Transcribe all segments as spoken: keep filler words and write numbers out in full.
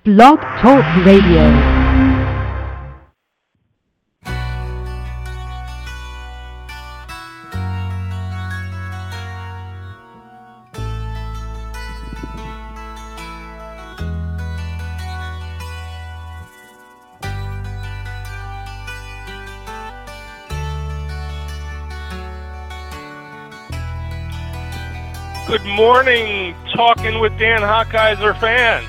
Blog Talk Radio. Good morning, Talking with Dan Hochheiser fans.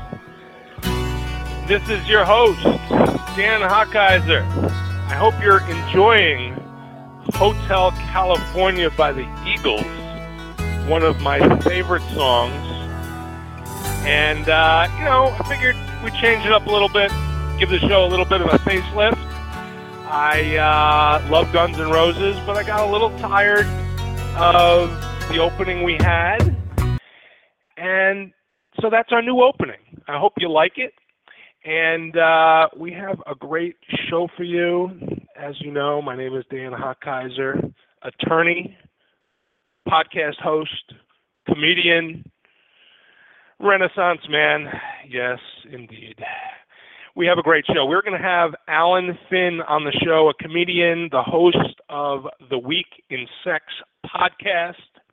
This is your host, Dan Hochheiser. I hope you're enjoying Hotel California by the Eagles, one of my favorite songs. And, uh, you know, I figured we'd change it up a little bit, give the show a little bit of a facelift. I uh, love Guns N' Roses, but I got a little tired of the opening we had, and so that's our new opening. I hope you like it, and uh, we have a great show for you. As you know, my name is Dan Hochheiser, attorney, podcast host, comedian, Renaissance man. Yes, indeed. We have a great show. We're going to have Alan Finn on the show, a comedian, the host of the Week in Sex podcast.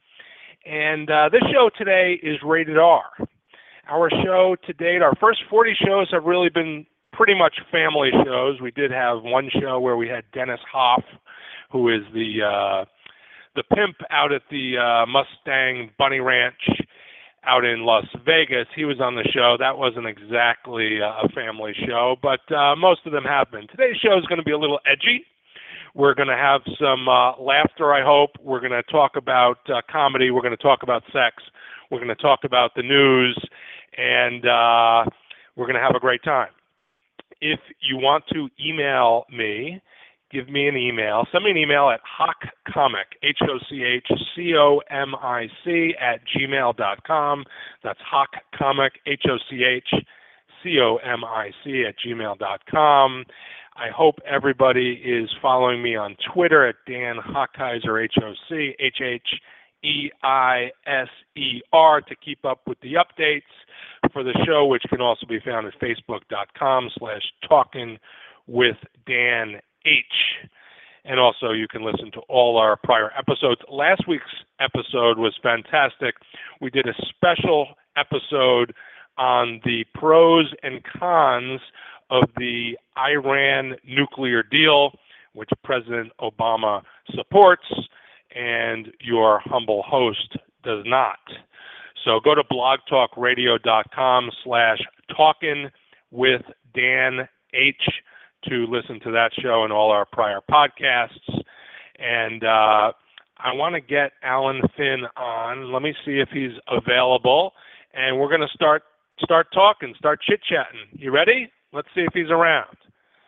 And uh, this show today is rated R. Our show to date, our first forty shows have really been pretty much family shows. We did have one show where we had Dennis Hoff, who is the uh, the pimp out at the uh, Mustang Bunny Ranch out in Las Vegas. He was on the show. That wasn't exactly a family show, but uh, most of them have been. Today's show is going to be a little edgy. We're going to have some uh, laughter, I hope. We're going to talk about uh, comedy. We're going to talk about sex. We're going to talk about the news. And uh, we're going to have a great time. If you want to email me, give me an email. Send me an email at hochcomic, H O C H C O M I C, at gmail dot com. That's hochcomic, H O C H C O M I C, at gmail dot com. I hope everybody is following me on Twitter at Dan Hochheiser, H O C H H E I S E R, to keep up with the updates for the show, which can also be found at facebook.com slash talking with Dan H. And also you can listen to all our prior episodes. Last week's episode was fantastic. We did a special episode on the pros and cons of the Iran nuclear deal, which President Obama supports, and your humble host does not. So go to blogtalkradio.com slash talking with Dan H to listen to that show and all our prior podcasts. And uh, I want to get Alan Finn on. Let me see if he's available. And we're going to start start talking, start chit-chatting. You ready? Let's see if he's around.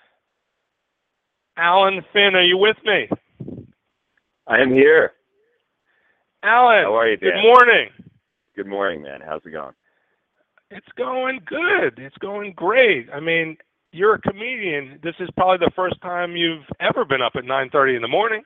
Alan Finn, are you with me? I am here. Alan, how are you, Dan? Good morning. Good morning, man. How's it going? It's going good. It's going great. I mean, you're a comedian. This is probably the first time you've ever been up at nine thirty in the morning.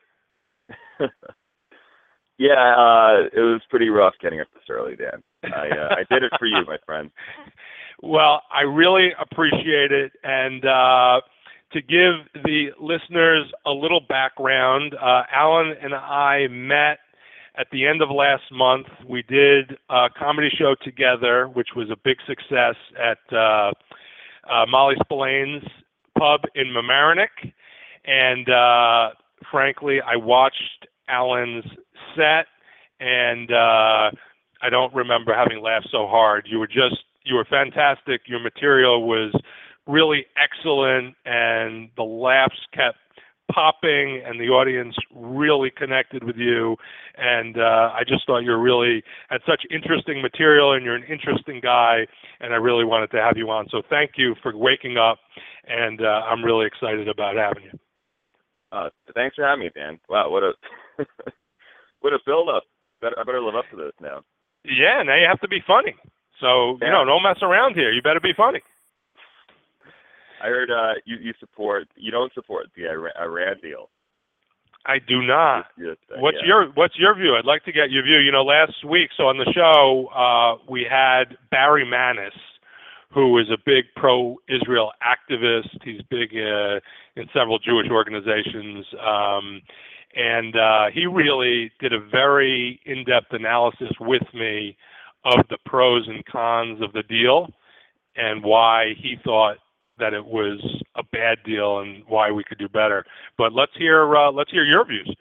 Yeah, uh, it was pretty rough getting up this early, Dan. I uh, I did it for you, my friend. Well, I really appreciate it. And uh, to give the listeners a little background, uh, Alan and I met at the end of last month. We did a comedy show together, which was a big success at uh, uh, Molly Spillane's pub in Mamaroneck. And uh, frankly, I watched Alan's set, and uh, I don't remember having laughed so hard. You were just You were fantastic. Your material was really excellent, and the laughs kept popping, and the audience really connected with you. And uh, I just thought you were really had such interesting material, and you're an interesting guy, and I really wanted to have you on. So thank you for waking up, and uh, I'm really excited about having you. Uh, thanks for having me, Dan. Wow, what a what a build-up. Better, I better live up to this now. Yeah, now you have to be funny. So, you know, don't mess around here. You better be funny. I heard uh, you, you support, you don't support the Iran deal. I do not. Just, uh, what's yeah. your What's your view? I'd like to get your view. You know, last week, so on the show, uh, we had Barry Manis, who is a big pro-Israel activist. He's big uh, in several Jewish organizations. Um, and uh, he really did a very in-depth analysis with me of the pros and cons of the deal and why he thought that it was a bad deal and why we could do better. But let's hear uh, let's hear your views.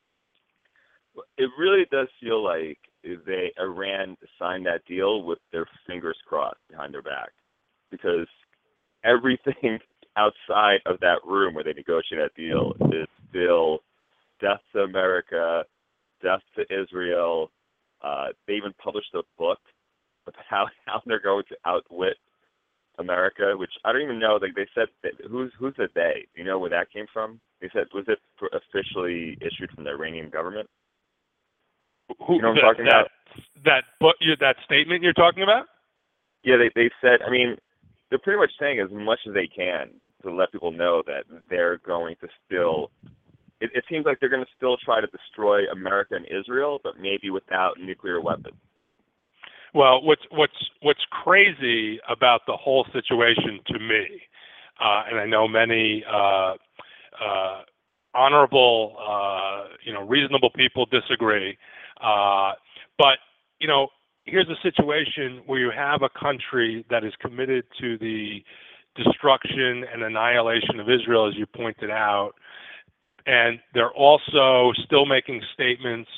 It really does feel like they Iran signed that deal with their fingers crossed behind their back, because everything outside of that room where they negotiate that deal is still death to America, death to Israel. Uh, they even published a book about how, how they're going to outwit America, which I don't even know. Like they said, that, who's who's the they? Do you know where that came from? They said, was it officially issued from the Iranian government? Who, you know what that, I'm talking that, about? That book, that statement you're talking about? Yeah, they they said. I mean, they're pretty much saying as much as they can to let people know that they're going to still. It, it seems like they're going to still try to destroy America and Israel, but maybe without nuclear weapons. Well, what's what's what's crazy about the whole situation to me, uh, and I know many uh, uh, honorable, uh, you know, reasonable people disagree, uh, but you know, here's a situation where you have a country that is committed to the destruction and annihilation of Israel, as you pointed out, and they're also still making statements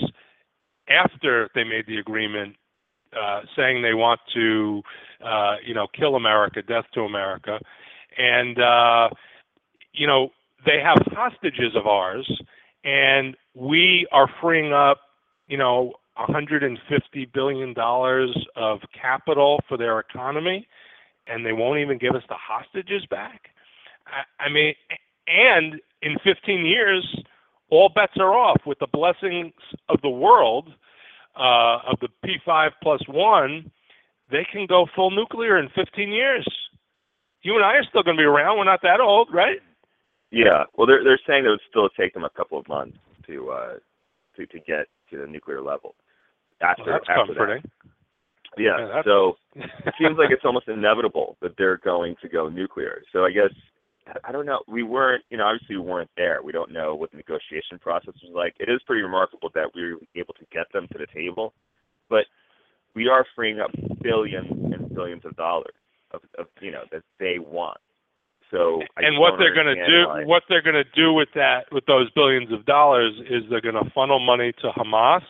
after they made the agreement, uh, saying they want to, uh, you know, kill America, death to America. And, uh, you know, they have hostages of ours, and we are freeing up, you know, one hundred fifty billion dollars of capital for their economy, and they won't even give us the hostages back. I, I mean, and in fifteen years, all bets are off. With the blessings of the world, uh, of the P five plus one, they can go full nuclear in fifteen years. You and I are still going to be around. We're not that old, right? Yeah. Well, they're they're saying it would still take them a couple of months to uh, to to get to the nuclear level. After, well, that's after comforting. That. Yeah. yeah that's... So it seems like it's almost inevitable that they're going to go nuclear. So I guess. I don't know. We weren't, you know, obviously we weren't there. We don't know what the negotiation process was like. It is pretty remarkable that we were able to get them to the table, but we are freeing up billions and billions of dollars of, of you know, that they want. So, I and what they're going to do, why. what they're going to do with that, with those billions of dollars, is they're going to funnel money to Hamas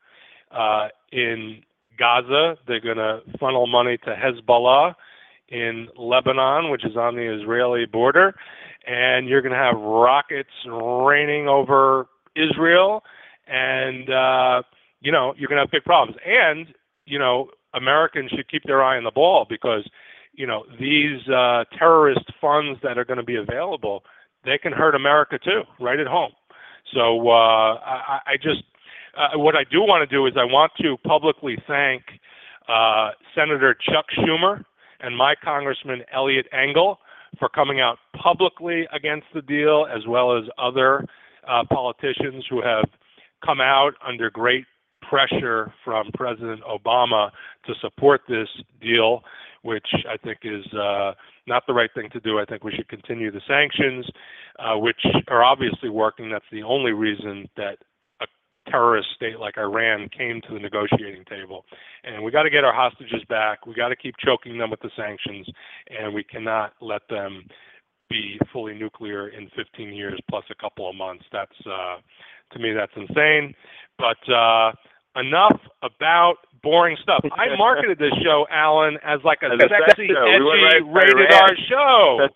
uh, in Gaza. They're going to funnel money to Hezbollah in Lebanon, which is on the Israeli border, and you're going to have rockets raining over Israel, and uh, you know you're going to have big problems. And you know Americans should keep their eye on the ball, because you know these uh, terrorist funds that are going to be available, they can hurt America too, right at home. So uh, I, I just uh, what I do want to do is I want to publicly thank uh, Senator Chuck Schumer and my Congressman Eliot Engel for coming out publicly against the deal, as well as other uh, politicians who have come out under great pressure from President Obama to support this deal, which I think is uh, not the right thing to do. I think we should continue the sanctions, uh, which are obviously working. That's the only reason that terrorist state like Iran came to the negotiating table. And we got to get our hostages back. We got to keep choking them with the sanctions, and we cannot let them be fully nuclear in fifteen years plus a couple of months. That's, uh, to me, that's insane. But uh, enough about boring stuff. I marketed this show, Alan, as like a as sexy, a edgy, right rated R show.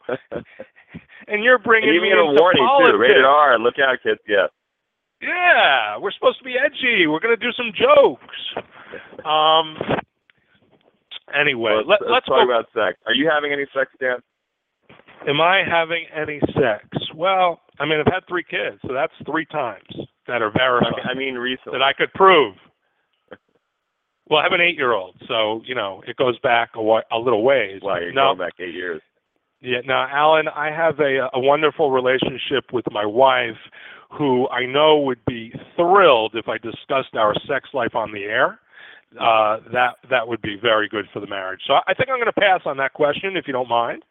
And you're bringing and me into a warning, politics. Too. Rated R. Look out, kids. Yeah. Yeah, we're supposed to be edgy. We're going to do some jokes. Um. Anyway, well, let, let's, let's talk go. about sex. Are you having any sex, Dan? Am I having any sex? Well, I mean, I've had three kids, so that's three times that are verified. Okay, I mean, recently. That I could prove. Well, I have an eight-year-old, so, you know, it goes back a, a little ways. Wow, you're no, going back eight years. Yeah. Now, Alan, I have a, a wonderful relationship with my wife, who I know would be thrilled if I discussed our sex life on the air. uh, that that would be very good for the marriage. So I think I'm going to pass on that question if you don't mind.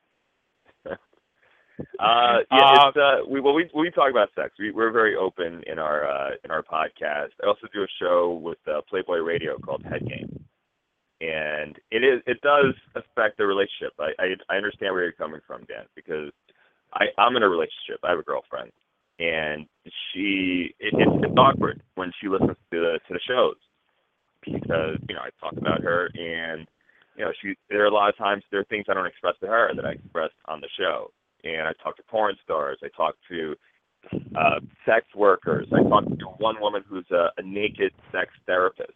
Uh, yeah, Uh, it's uh, we well we we talk about sex. We we're very open in our uh, in our podcast. I also do a show with uh, Playboy Radio called Head Game, and it is it does affect the relationship. I, I I understand where you're coming from, Dan, because I I'm in a relationship. I have a girlfriend, and she it, it's it's awkward when she listens to the to the shows because you know I talk about her and you know she there are a lot of times there are things I don't express to her that I express on the show. And I talk to porn stars. I talk to uh, sex workers. I talk to one woman who's a, a naked sex therapist.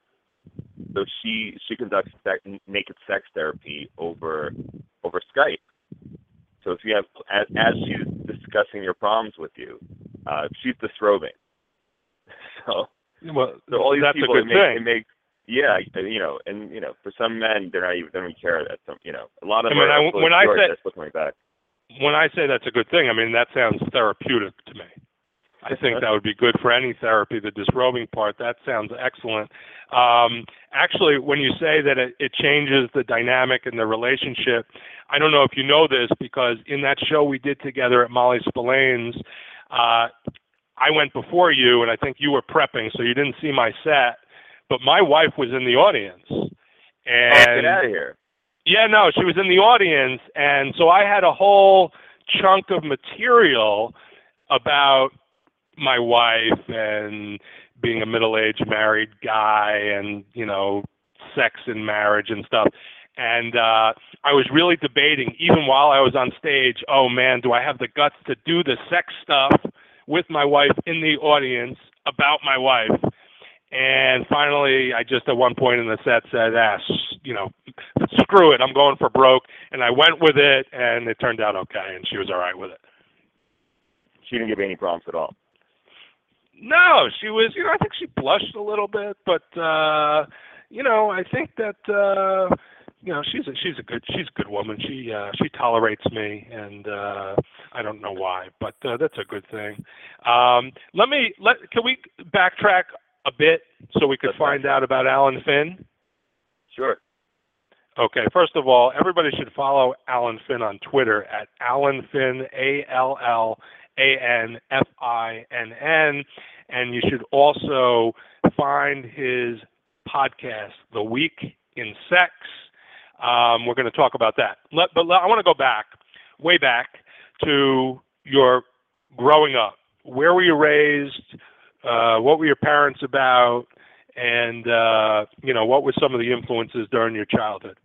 So she she conducts sex, naked sex therapy over over Skype. So if you have as, as she's discussing your problems with you, uh, she's disrobing. So, well, so all these that's people a good it makes, thing. it makes yeah you know and you know for some men they're not even they don't even care that some you know a lot of I them mean, are I, fully when I cured, say they're supposed to back. when I say that's a good thing, I mean that sounds therapeutic to me. I think that would be good for any therapy. The disrobing part, that sounds excellent. Um, actually, when you say that it, it changes the dynamic in the relationship, I don't know if you know this because in that show we did together at Molly Spillane's, uh, I went before you, and I think you were prepping, so you didn't see my set. But my wife was in the audience. And Oh, get out of here. Yeah, no, she was in the audience, and so I had a whole chunk of material about my wife and being a middle-aged married guy and, you know, sex and marriage and stuff. And uh, I was really debating, even while I was on stage, oh, man, do I have the guts to do the sex stuff with my wife in the audience about my wife? And finally, I just at one point in the set said, ah, you know, screw it, I'm going for broke. And I went with it, and it turned out okay, and she was all right with it. She didn't give you any problems at all. No, she was, you know, I think she blushed a little bit, but, uh, you know, I think that, uh, you know, she's a, she's a good, she's a good woman. She, uh, she tolerates me, and, uh, I don't know why, but, uh, that's a good thing. Um, let me, let, can we backtrack a bit so we could Let's find backtrack. out about Alan Finn? Sure. Okay, first of all, everybody should follow Alan Finn on Twitter at Alan Finn, A L L A N F I N N, and you should also find his podcast, The Week in Sex. Um, we're going to talk about that. Let, but let, I want to go back, way back, to your growing up. Where were you raised? Uh, what were your parents about? And, uh, you know, what were some of the influences during your childhood?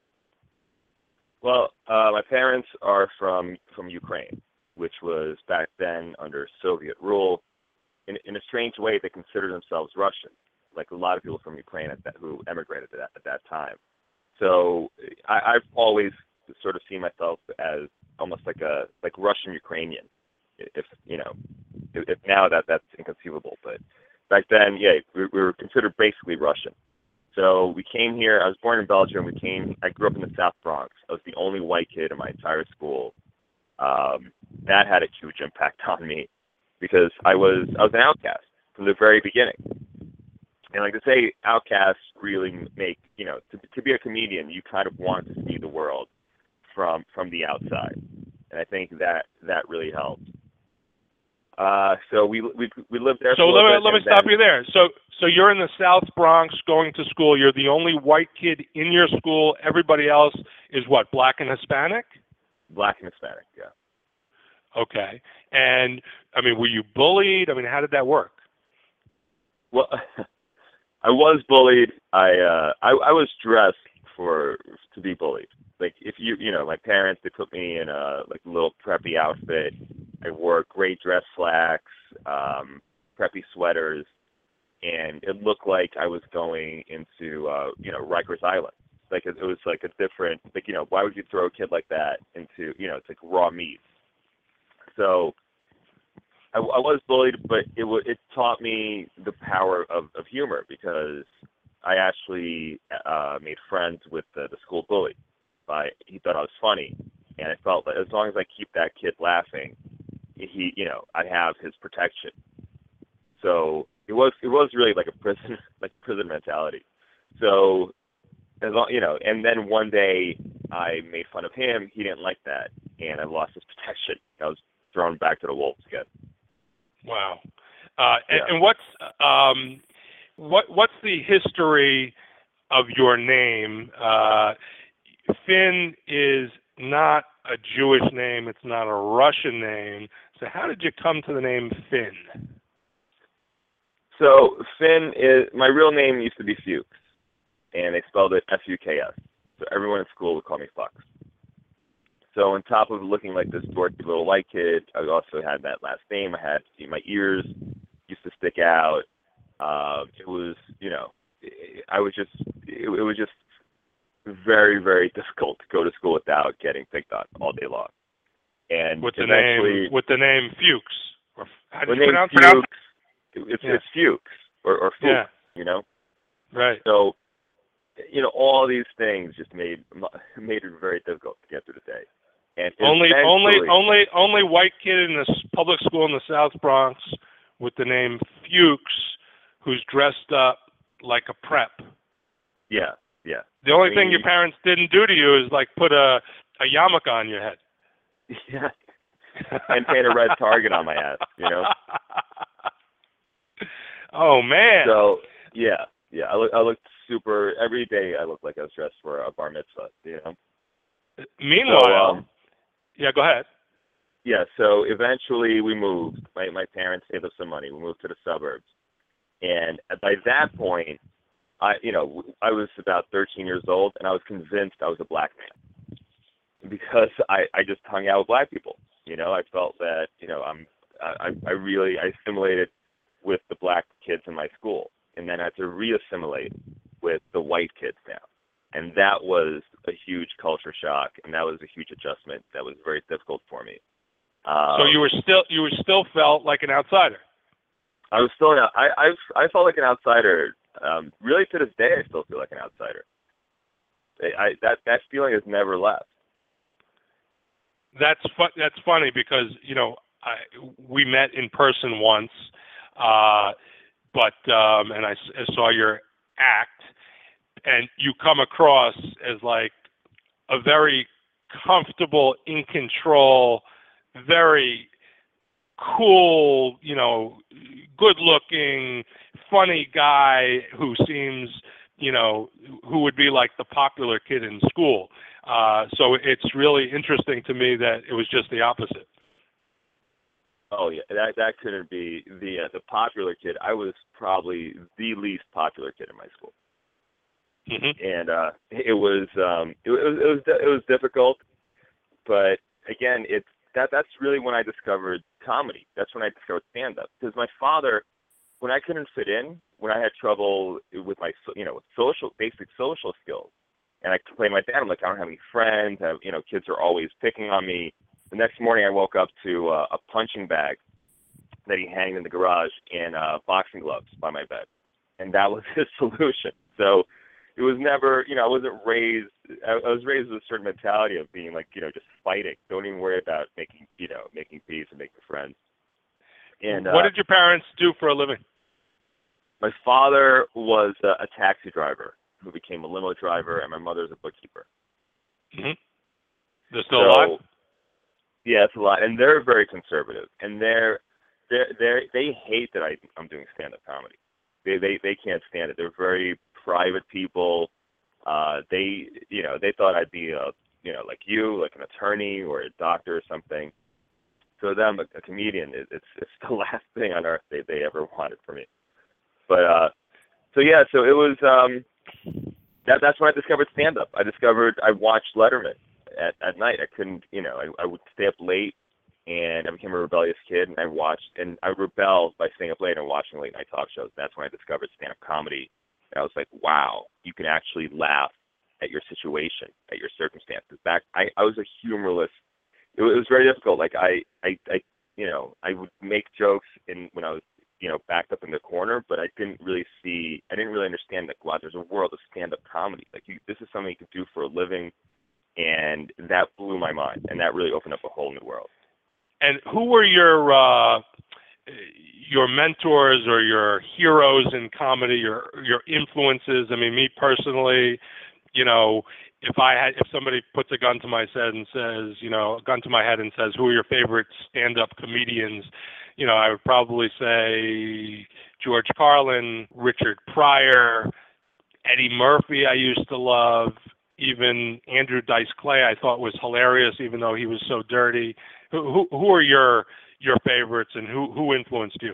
Well, uh, my parents are from, from Ukraine, which was back then under Soviet rule. In, in a strange way, they considered themselves Russian, like a lot of people from Ukraine at that, who emigrated at that, at that time. So I, I've always sort of seen myself as almost like a like Russian Ukrainian. If you know, if, if now that that's inconceivable, but back then, yeah, we, we were considered basically Russian. So we came here. I was born in Belgium. We came. I grew up in the South Bronx. I was the only white kid in my entire school. Um, that had a huge impact on me because I was I was an outcast from the very beginning. And like to say, outcasts really make you know to to be a comedian, you kind of want to see the world from from the outside, and I think that that really helped. Uh, so we we we lived there. So for a let me bit, let me and stop then, you there. So so you're in the South Bronx going to school. You're the only white kid in your school. Everybody else is what, black and Hispanic? Black and Hispanic, yeah. Okay. And I mean, were you bullied? I mean, how did that work? Well, I was bullied. I uh I I was dressed for to be bullied. Like if you you know my parents, they put me in a like a little preppy outfit. I wore great dress slacks, um, preppy sweaters, and it looked like I was going into uh, you know Rikers Island. Like it, it was like a different like you know why would you throw a kid like that into you know it's like raw meat. So I, I was bullied, but it w- it taught me the power of, of humor because I actually uh, made friends with the, the school bully. By he thought I was funny, and I felt that as long as I keep that kid laughing, he you know I have his protection. So it was it was really like a prison like prison mentality. So, as long, you know, and then one day I made fun of him. He didn't like that, and I lost his protection. I was thrown back to the wolves again. Wow. Uh, and, Yeah. and what's um, what what's the history of your name? Uh, Finn is not a Jewish name. It's not a Russian name. So how did you come to the name Finn? So Finn is my real name used to be Fuchs, and they spelled it F U K S. So everyone in school would call me Fox. So on top of looking like this dorky little white kid, I also had that last name. I had my ears used to stick out. Uh, it was, you know, I was just, it, it was just very, very difficult to go to school without getting picked on all day long. And with the eventually, name with the name Fuchs, or how do the you name pronounce, Fuchs, pronounce it's yeah. it's Fuchs or, or Fuchs, yeah. you know. Right. So, you know, all these things just made made it very difficult to get through the day. And only only only only white kid in this public school in the South Bronx with the name Fuchs, who's dressed up like a prep. Yeah, yeah. The only I mean, thing your parents didn't do to you is like put a a yarmulke on your head. Yeah. And paint a red target on my ass, you know. Oh man. So yeah, yeah. I look I looked super every day. I looked like I was dressed for a bar mitzvah, you know. Meanwhile, so, um, yeah, go ahead. Yeah. So eventually we moved. My my parents saved us some money. We moved to the suburbs, and by that point, I you know I was about thirteen years old, and I was convinced I was a black man because I I just hung out with black people. You know, I felt that you know I'm I I really I assimilated with the black kids in my school, and then I had to re-assimilate with the white kids now. And that was a huge culture shock, and that was a huge adjustment. That was very difficult for me. Um, so you were still you were still felt like an outsider. I was still an, I I I felt like an outsider. Um, really, to this day, I still feel like an outsider. I, I that that feeling has never left. That's fu- that's funny because you know I, we met in person once, uh, but um, and I, I saw your act, and you come across as like a very comfortable, in control, very cool, you know, good-looking, funny guy who seems, you know, who would be like the popular kid in school. Uh, so it's really interesting to me that it was just the opposite. Oh yeah, that that couldn't be the uh, the popular kid. I was probably the least popular kid in my school, mm-hmm. and uh, it was um, it, it was it was it was difficult, but again, it's that that's really when I discovered comedy. That's when I discovered stand-up. Because my father, when I couldn't fit in, when I had trouble with my you know with social basic social skills, and I complained to my dad, I'm like, I don't have any friends. I have, you know, kids are always picking on me. The next morning, I woke up to uh, a punching bag that he hanged in the garage and uh, boxing gloves by my bed, and that was his solution. So it was never, you know, I wasn't raised. I, I was raised with a certain mentality of being like, you know, just fighting. Don't even worry about making, you know, making peace and making friends. And what uh, did your parents do for a living? My father was uh, a taxi driver who became a limo driver, and my mother's a bookkeeper. Mm-hmm. They're still so, alive? Yeah, it's a lot, and they're very conservative, and they're they they they hate that I I'm doing stand-up comedy. They they they can't stand it. They're very private people. Uh, they you know they thought I'd be a you know like you like an attorney or a doctor or something. So them a, a comedian is it's it's the last thing on earth they they ever wanted for me. But uh, so yeah, so it was um that that's when I discovered stand-up. I discovered I watched Letterman. At, at night, I couldn't, you know, I, I would stay up late, and I became a rebellious kid, and I watched, and I rebelled by staying up late and watching late night talk shows. That's when I discovered stand-up comedy. And I was like, wow, you can actually laugh at your situation, at your circumstances. Back, I, I was a humorless. It was, it was very difficult. Like I, I, I, you know, I would make jokes in when I was, you know, backed up in the corner, but I didn't really see, I didn't really understand that. Wow, there's a world of stand-up comedy. Like you, this is something you can do for a living. And that blew my mind, and that really opened up a whole new world. And who were your uh, your mentors or your heroes in comedy, your your influences. I mean, me personally, you know, if I had, if somebody puts a gun to my head and says, you know, a gun to my head and says, who are your favorite stand-up comedians? You know, I would probably say George Carlin, Richard Pryor, Eddie Murphy I used to love, even Andrew Dice Clay I thought was hilarious, even though he was so dirty. Who who, who are your your favorites, and who, who influenced you?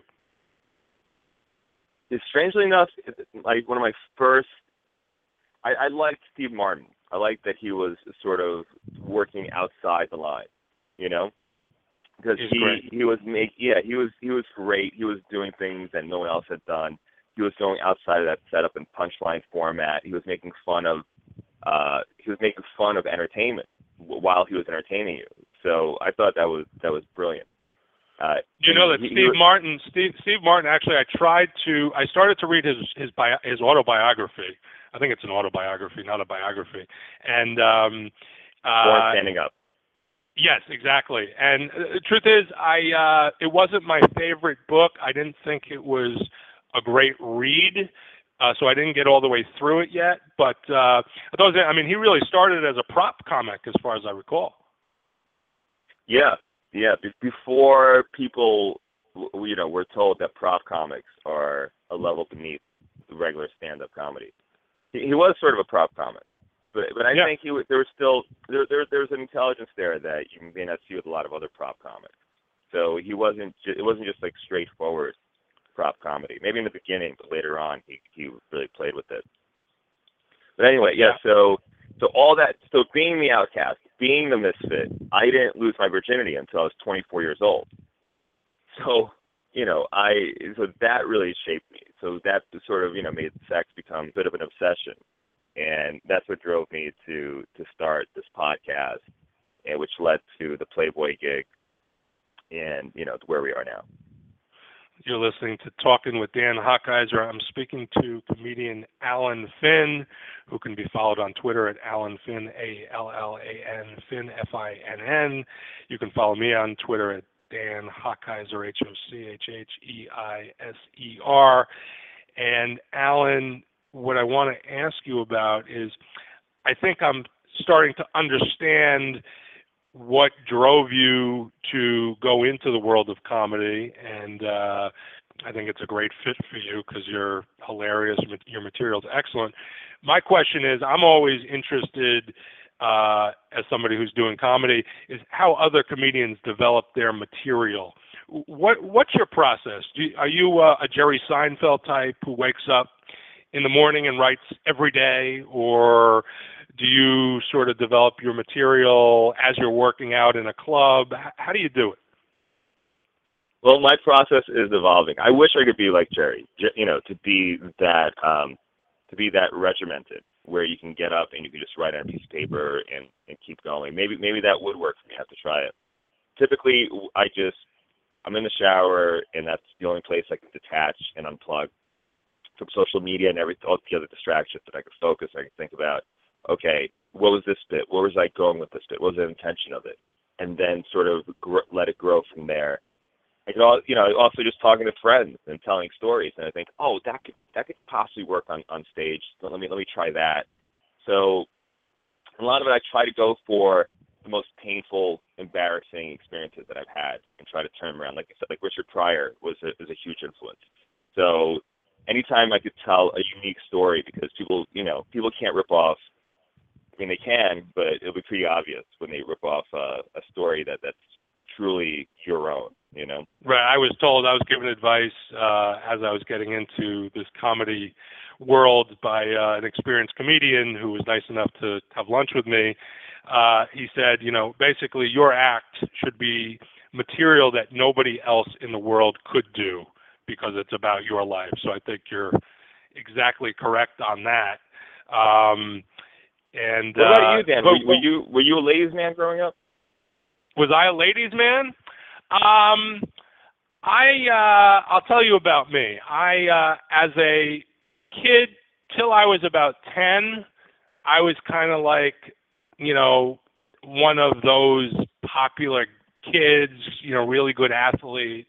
Strangely enough, like one of my first, I, I liked Steve Martin. I liked that he was sort of working outside the line, you know, because He's he great. he was make yeah he was he was great. He was doing things that no one else had done. He was going outside of that setup and punchline format. He was making fun of uh, he was making fun of entertainment while he was entertaining you. So I thought that was that was brilliant. Uh, you know that he, Steve he was, Martin, Steve Steve Martin. Actually, I tried to. I started to read his his bio, his autobiography. I think it's an autobiography, not a biography. And um, uh, Born Standing Up. Yes, exactly. And uh, the truth is, I uh, it wasn't my favorite book. I didn't think it was a great read, uh, so I didn't get all the way through it yet. But uh, I thought, I mean, he really started as a prop comic, as far as I recall. Yeah, yeah. Be- before people, you know, were told that prop comics are a level beneath the regular stand-up comedy. He, he was sort of a prop comic, but but I yeah. think he was, there was still there there there's an intelligence there that you may not see with a lot of other prop comics. So he wasn't ju- it wasn't just like straightforward prop comedy. Maybe in the beginning, but later on he he really played with it. But anyway, yeah. yeah. So so all that so being the outcast, being the misfit, I didn't lose my virginity until I was twenty-four years old. So you know, I so that really shaped me. So that sort of, you know, made sex become a bit of an obsession, and that's what drove me to to start this podcast, and which led to the Playboy gig, and you know, to where we are now. You're listening to Talking with Dan Hochheiser. I'm speaking to comedian Alan Finn, who can be followed on Twitter at Alan Finn, A L L A N, Finn, F I N N. You can follow me on Twitter at Dan Hochheiser, H O C H H E I S E R. And Alan, what I want to ask you about is, I think I'm starting to understand what drove you to go into the world of comedy, and uh, I think it's a great fit for you because you're hilarious, your material's excellent. My question is, I'm always interested, uh, as somebody who's doing comedy, is how other comedians develop their material. What What's your process? Do you, are you uh, a Jerry Seinfeld type who wakes up in the morning and writes every day, or do you sort of develop your material as you're working out in a club? How do you do it? Well, my process is evolving. I wish I could be like Jerry, you know, to be that um, to be that regimented, where you can get up and you can just write on a piece of paper and, and keep going. Maybe maybe that would work for me. I have to try it. Typically, I just I'm in the shower, and that's the only place I can detach and unplug from social media and every all the other distractions that I can focus. I can think about, okay, what was this bit? Where was I going with this bit? What was the intention of it? And then sort of gr- let it grow from there. I could, all, you know, also just talking to friends and telling stories, and I think, oh, that could that could possibly work on, on stage. So let me let me try that. So a lot of it, I try to go for the most painful, embarrassing experiences that I've had and try to turn them around. Like I said, like Richard Pryor was a, was a huge influence. So anytime I could tell a unique story, because people, you know, people can't rip off. I mean, they can, but it'll be pretty obvious when they rip off uh, a story that that's truly your own, you know? Right. I was told, I was given advice uh, as I was getting into this comedy world by uh, an experienced comedian who was nice enough to have lunch with me. Uh, he said, you know, basically your act should be material that nobody else in the world could do because it's about your life. So I think you're exactly correct on that. Um, and what about uh, you, Dan? but, Were, were you were you a ladies' man growing up? Was I a ladies' man? Um, I uh, I'll tell you about me. I uh, as a kid till I was about ten, I was kind of like, you know, one of those popular kids, you know, really good athlete.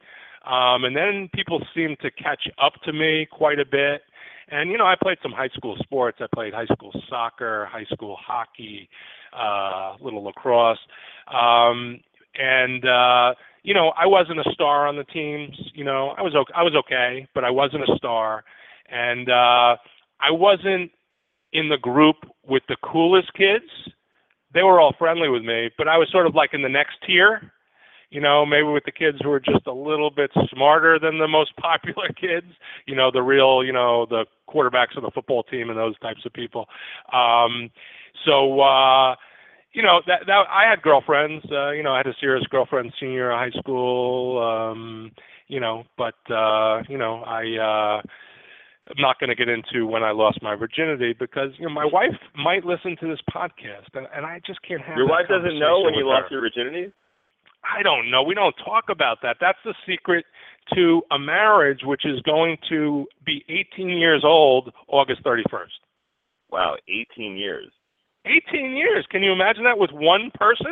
Um, and then people seemed to catch up to me quite a bit. And, you know, I played some high school sports. I played high school soccer, high school hockey, uh, little lacrosse. Um, and, uh, you know, I wasn't a star on the teams. You know, I was okay, I was okay, but I wasn't a star. And uh, I wasn't in the group with the coolest kids. They were all friendly with me, but I was sort of like in the next tier. You know, maybe with the kids who are just a little bit smarter than the most popular kids, you know, the real, you know, the quarterbacks of the football team and those types of people. Um, so, uh, you know, that, that I had girlfriends, uh, you know, I had a serious girlfriend senior year of high school, um, you know, but, uh, you know, I, uh, I'm not going to get into when I lost my virginity because, you know, my wife might listen to this podcast and, and I just can't have Your that wife doesn't know when you with lost her. your virginity? I don't know. We don't talk about that. That's the secret to a marriage which is going to be eighteen years old August thirty-first. Wow, eighteen years. eighteen years. Can you imagine that with one person?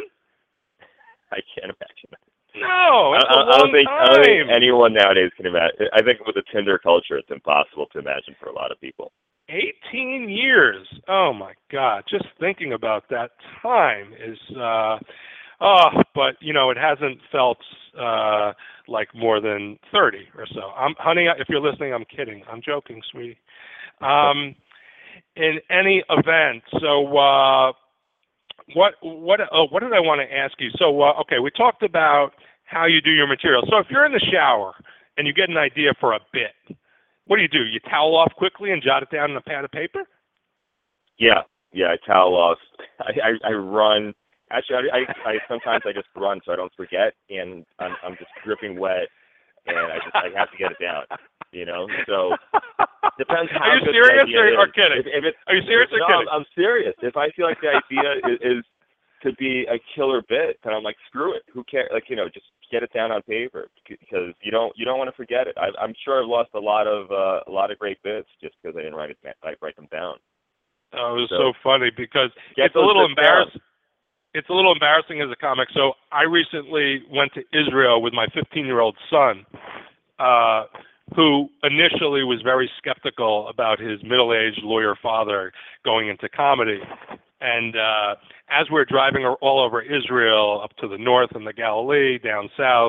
I can't imagine that. No, it's I, a I, long I don't think time. I don't think anyone nowadays can imagine. I think with the Tinder culture, it's impossible to imagine for a lot of people. eighteen years. Oh my God! Just thinking about that time is. Uh, Oh, but, you know, it hasn't felt uh, like more than thirty or so. I'm, honey, if you're listening, I'm kidding. I'm joking, sweetie. Um, in any event, so uh, what what uh, what did I want to ask you? So, uh, okay, we talked about how you do your material. So if you're in the shower and you get an idea for a bit, what do you do? You towel off quickly and jot it down in a pad of paper? Yeah, yeah, I towel off. I, I, I run. Actually, I, I, I sometimes I just run so I don't forget, and I'm I'm just dripping wet, and I just I have to get it down, you know. So depends how Are you good serious the idea or, or is. kidding? If, if it's, Are you serious or no, kidding? I'm, I'm serious. If I feel like the idea is, is to be a killer bit, then I'm like, screw it. Who cares? Like, you know, just get it down on paper because you don't you don't want to forget it. I, I'm sure I've lost a lot of uh, a lot of great bits just because I didn't write it like write them down. Oh, it was So, so funny because Get it's a little those bits down. embarrassing. It's a little embarrassing as a comic. So I recently went to Israel with my fifteen-year-old son, uh, who initially was very skeptical about his middle-aged lawyer father going into comedy. And uh, as we're driving all over Israel, up to the north and the Galilee, down south,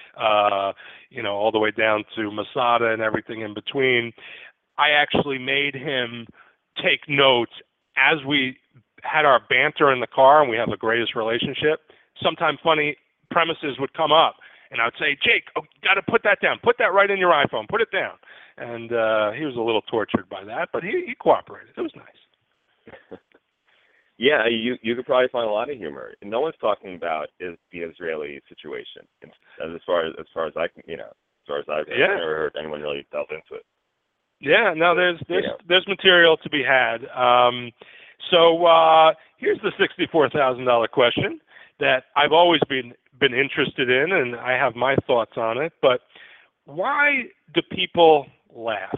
uh, you know, all the way down to Masada and everything in between, I actually made him take notes as we had our banter in the car, and we have the greatest relationship. Sometimes funny premises would come up, and I would say, Jake, oh, you got to put that down. Put that right in your iPhone. Put it down. And uh, he was a little tortured by that, but he, he cooperated. It was nice. Yeah, you you could probably find a lot of humor. No one's talking about is the Israeli situation, as far as as far as I can, you know, as far as I've Yeah. never heard anyone really delve into it. Yeah, no, there's there's Yeah. there's material to be had. Um, so uh, here's the sixty-four thousand dollar question that I've always been been interested in, and I have my thoughts on it. But why do people laugh?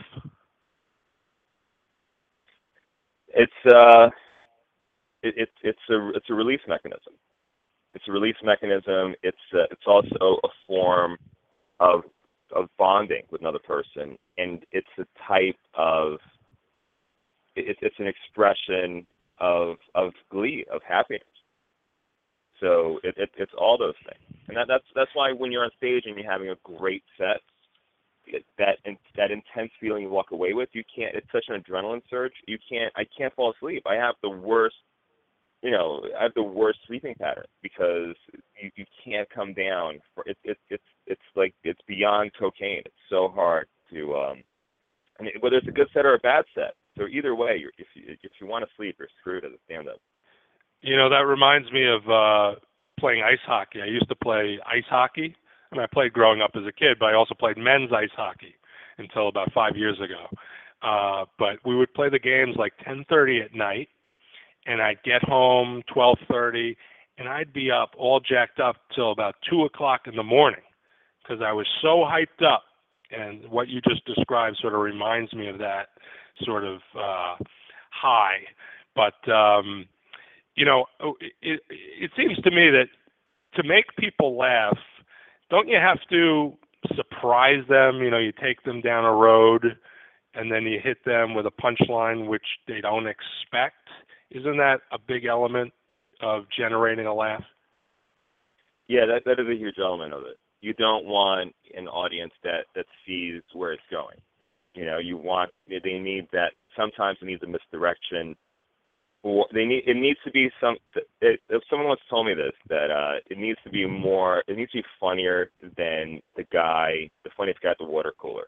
It's uh, it, it's it's a it's a release mechanism. It's a release mechanism. It's uh, it's also a form of of bonding with another person, and it's a type of it, it's an expression of of glee, of happiness. So it, it it's all those things, and that, that's that's why when you're on stage and you're having a great set, it, that in, that intense feeling you walk away with, you can't. It's such an adrenaline surge. You can't. I can't fall asleep. I have the worst. You know, I have the worst sleeping pattern because you, you can't come down. For, it, it, it's it's like it's beyond cocaine. It's so hard to. Um, I mean, whether it's a good set or a bad set. So either way, you're, if you if you want to sleep, you're screwed as a stand-up. You know, that reminds me of uh, playing ice hockey. I used to play ice hockey, and I played growing up as a kid, but I also played men's ice hockey until about five years ago. Uh, but we would play the games like ten thirty at night, and I'd get home twelve thirty, and I'd be up all jacked up till about two o'clock in the morning because I was so hyped up. And what you just described sort of reminds me of that sort of uh, high. But, um, you know, it, it seems to me that to make people laugh, don't you have to surprise them. You know, you take them down a road, and then you hit them with a punchline which they don't expect. Isn't that a big element of generating a laugh? Yeah, that that is a huge element of it. You don't want an audience that, that sees where it's going. You know, you want, they need that, sometimes it needs a misdirection. Or they need, it needs to be some, it, if someone once told me this, that uh, it needs to be more, it needs to be funnier than the guy, the funniest guy at the water cooler.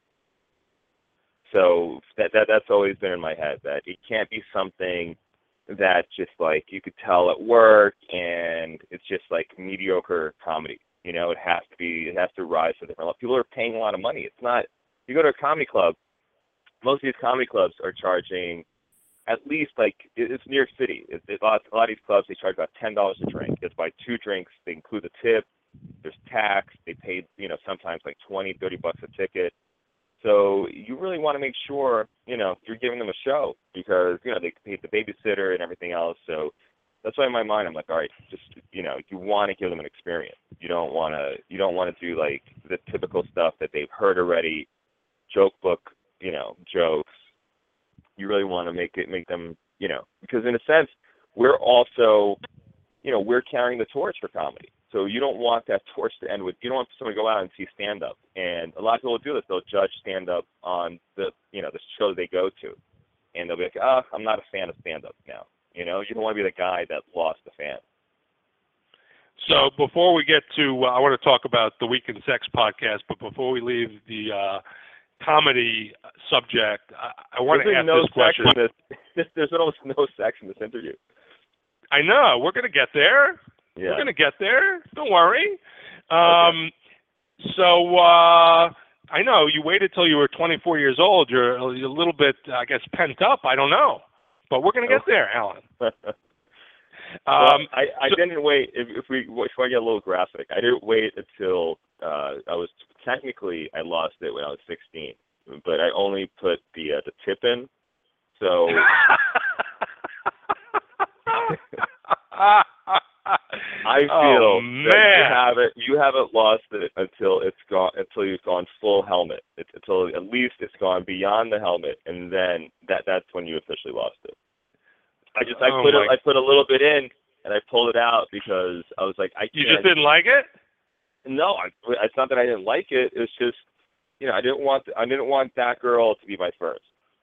So that, that that's always been in my head, that it can't be something that just like you could tell at work and it's just like mediocre comedy. You know, it has to be, it has to rise to a different level. People are paying a lot of money. It's not, you go to a comedy club, most of these comedy clubs are charging at least like, it's New York City. It's, it's a, lot, a lot of these clubs, they charge about ten dollars a drink. It's buy two drinks, they include the tip, there's tax, they pay, you know, sometimes like twenty, thirty bucks a ticket. So you really want to make sure, you know, you're giving them a show because, you know, they pay the babysitter and everything else. So that's why in my mind I'm like, all right, just, you know, you want to give them an experience. You don't want to, you don't want to do like the typical stuff that they've heard already, joke book, you know, jokes. You really want to make it, make them, you know, because in a sense, we're also, you know, we're carrying the torch for comedy. So you don't want that torch to end with, you don't want someone to go out and see stand-up. And a lot of people will do this. They'll judge stand-up on the, you know, the show they go to. And they'll be like, oh, I'm not a fan of stand-up now. You know, you don't want to be the guy that lost the fan. So before we get to, uh, I want to talk about the Week in Sex podcast, but before we leave the uh, comedy subject, I, I want there's to ask no this question. This, there's almost no sex in this interview. I know. We're going to get there. Yeah. We're going to get there. Don't worry. Um, okay. So uh, I know you waited till you were twenty-four years old. You're, you're a little bit, I guess, pent up. I don't know. But we're going to get there, Alan. well, um, I, I so, didn't wait. If, if we if I get a little graphic, I didn't wait until uh, I was technically I lost it when I was sixteen, but I only put the uh, the tip in. So I feel oh, that you haven't you haven't lost it until it's gone until you've gone full helmet. It's, until at least it's gone beyond the helmet, and then that that's when you officially lost it. I just I oh put my. it I put a little bit in and I pulled it out because I was like I can't. You just didn't like it? No, I, it's not that I didn't like it. It's just, you know, I didn't want I didn't want that girl to be my first.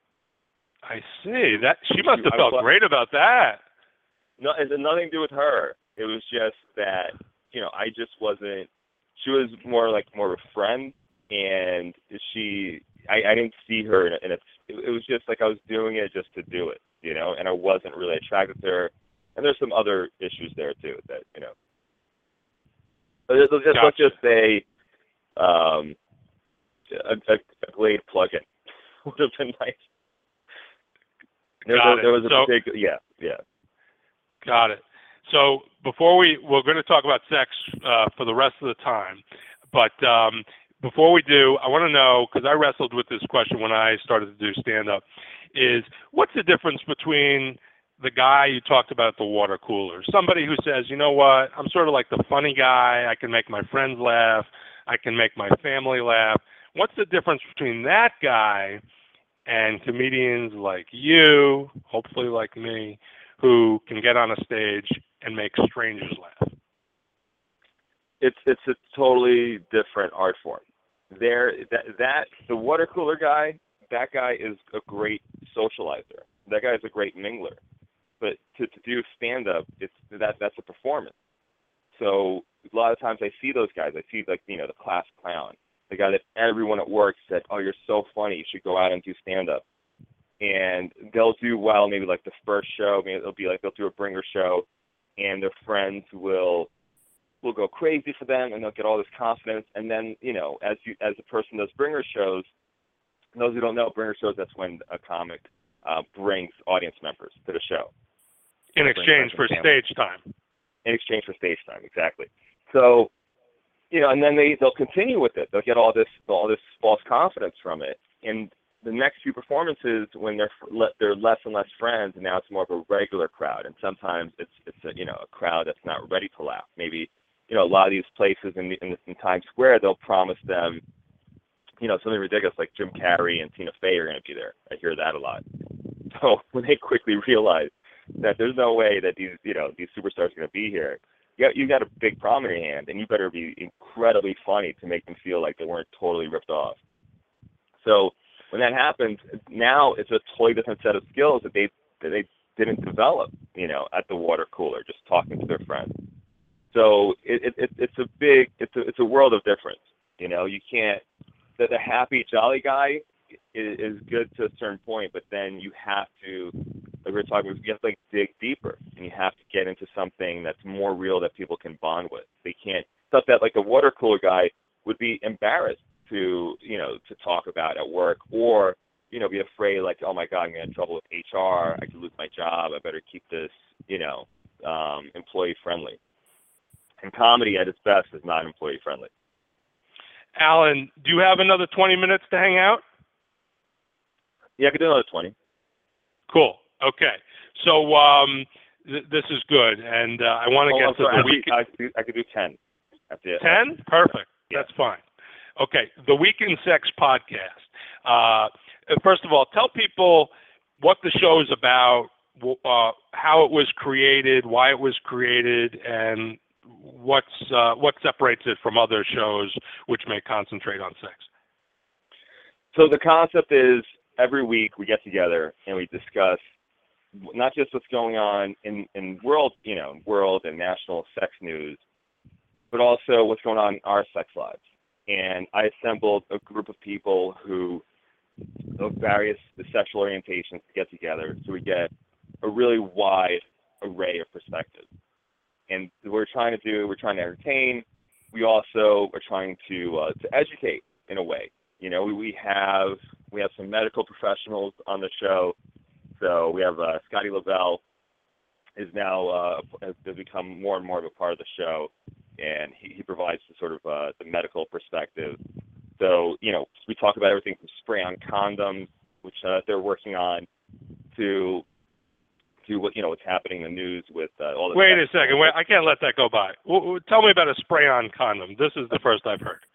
I see. That she must have I felt was, great about that. No, it had nothing to do with her. It was just that, you know, I just wasn't. She was more like more of a friend, and she, I, I didn't see her, and it's, it, it was just like I was doing it just to do it, you know, and I wasn't really attracted to her. And there's some other issues there too that, you know. But let's just, gotcha. let's just say, um, a, a, a Glade plug-in would have been nice. There, Got there, there was it. a So, particular, yeah, yeah. Got it. So before we, we're going to talk about sex uh, for the rest of the time, but um, before we do, I want to know, because I wrestled with this question when I started to do stand-up, is what's the difference between the guy you talked about at the water cooler, somebody who says, you know what, I'm sort of like the funny guy, I can make my friends laugh, I can make my family laugh. What's the difference between that guy and comedians like you, hopefully like me, who can get on a stage and make strangers laugh? It's it's a totally different art form. There, that that the water cooler guy, that guy is a great socializer. That guy is a great mingler. But to, to do stand up, it's that that's a performance. So a lot of times I see those guys. I see like you know the class clown, the guy that everyone at work said, "Oh, you're so funny. You should go out and do stand up." And they'll do well, maybe like the first show, maybe it'll be like they'll do a bringer show, and their friends will will go crazy for them, and they'll get all this confidence. And then, you know, as you as a person does bringer shows, those who don't know, bringer shows, that's when a comic uh, brings audience members to the show. In exchange for stage time. In exchange for stage time, exactly. So, you know, and then they, they'll continue with it. They'll get all this all this false confidence from it. And the next few performances, when they're they're less and less friends, and now it's more of a regular crowd. And sometimes it's it's a, you know a crowd that's not ready to laugh. Maybe you know a lot of these places in, in, in Times Square, they'll promise them you know, something ridiculous like Jim Carrey and Tina Fey are going to be there. I hear that a lot. So when they quickly realize that there's no way that these, you know, these superstars are going to be here, you got, you got a big problem in your hand, and you better be incredibly funny to make them feel like they weren't totally ripped off. So when that happens, now it's a totally different set of skills that they that they didn't develop, you know, at the water cooler, just talking to their friends. So it, it, it's a big, it's a, it's a world of difference. You know, you can't, the, the happy, jolly guy is, is good to a certain point, but then you have to, like we were talking about, you have to like dig deeper, and you have to get into something that's more real that people can bond with. They can't, stuff that like a water cooler guy would be embarrassed to, you know, to talk about at work, or, you know, be afraid like, oh my God, I'm getting in trouble with H R, I could lose my job, I better keep this, you know, um, employee friendly. And comedy at its best is not employee friendly. Alan, do you have another twenty minutes to hang out? Yeah, I could do another twenty. Cool. Okay. So um, th- this is good, and uh, I want to oh, get I'm to sorry. the week. I could, do, I could do ten. That's it. ten? Perfect. Yeah. That's fine. Okay. The Week in Sex podcast. Uh, first of all, tell people what the show is about, uh, how it was created, why it was created, and what's uh, what separates it from other shows which may concentrate on sex. So the concept is every week we get together and we discuss not just what's going on in, in world, you know, world and national sex news, but also what's going on in our sex lives. And I assembled a group of people who of various sexual orientations to get together, so we get a really wide array of perspectives. And we're trying to do, we're trying to entertain. We also are trying to uh, to educate in a way. You know, we, we have we have some medical professionals on the show. So we have uh, Scotty Lavelle is now uh, has become more and more of a part of the show, and he, he provides the sort of uh, the medical perspective. So you know, we talk about everything from spray-on condoms, which uh, they're working on, to to what you know what's happening in the news with uh, all the. Wait a second. Wait, I can't let that go by. W- w- tell me about a spray-on condom. This is the first I've heard.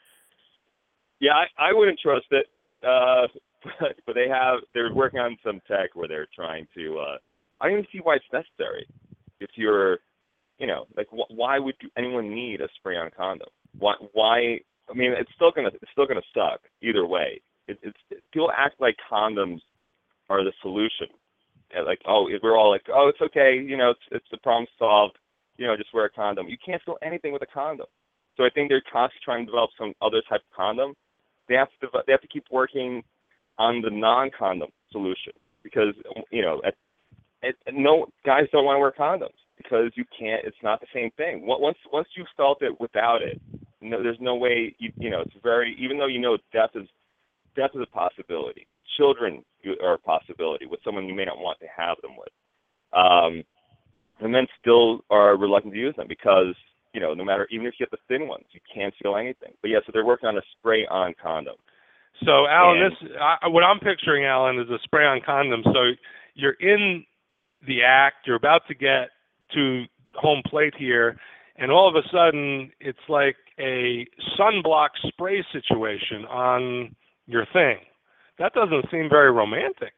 Yeah, I, I wouldn't trust it, uh, but, but they have. They're working on some tech where they're trying to. Uh, I don't even see why it's necessary. If you're, you know, like wh- why would you, anyone need a spray-on condom? Why? Why? I mean, it's still gonna it's still gonna suck either way. It, it's it, people act like condoms are the solution. And like, oh, we're all like, oh, it's okay, you know, it's it's the problem solved, you know, just wear a condom. You can't feel anything with a condom. So I think they're constantly trying to develop some other type of condom. They have to they have to keep working on the non-condom solution because you know, at, at, no guys don't want to wear condoms because you can't. It's not the same thing. Once once you felt it without it, no, there's no way. You, you know, it's very even though you know death is death is a possibility. Children are a possibility with someone you may not want to have them with. Um, and men still are reluctant to use them because, you know, no matter, even if you get the thin ones, you can't feel anything. But yeah, so they're working on a spray-on condom. So, Alan, and, this I, what I'm picturing, Alan, is a spray-on condom. So you're in the act, you're about to get to home plate here, and all of a sudden it's like a sunblock spray situation on your thing. That doesn't seem very romantic.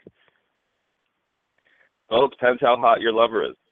Well, it depends how hot your lover is.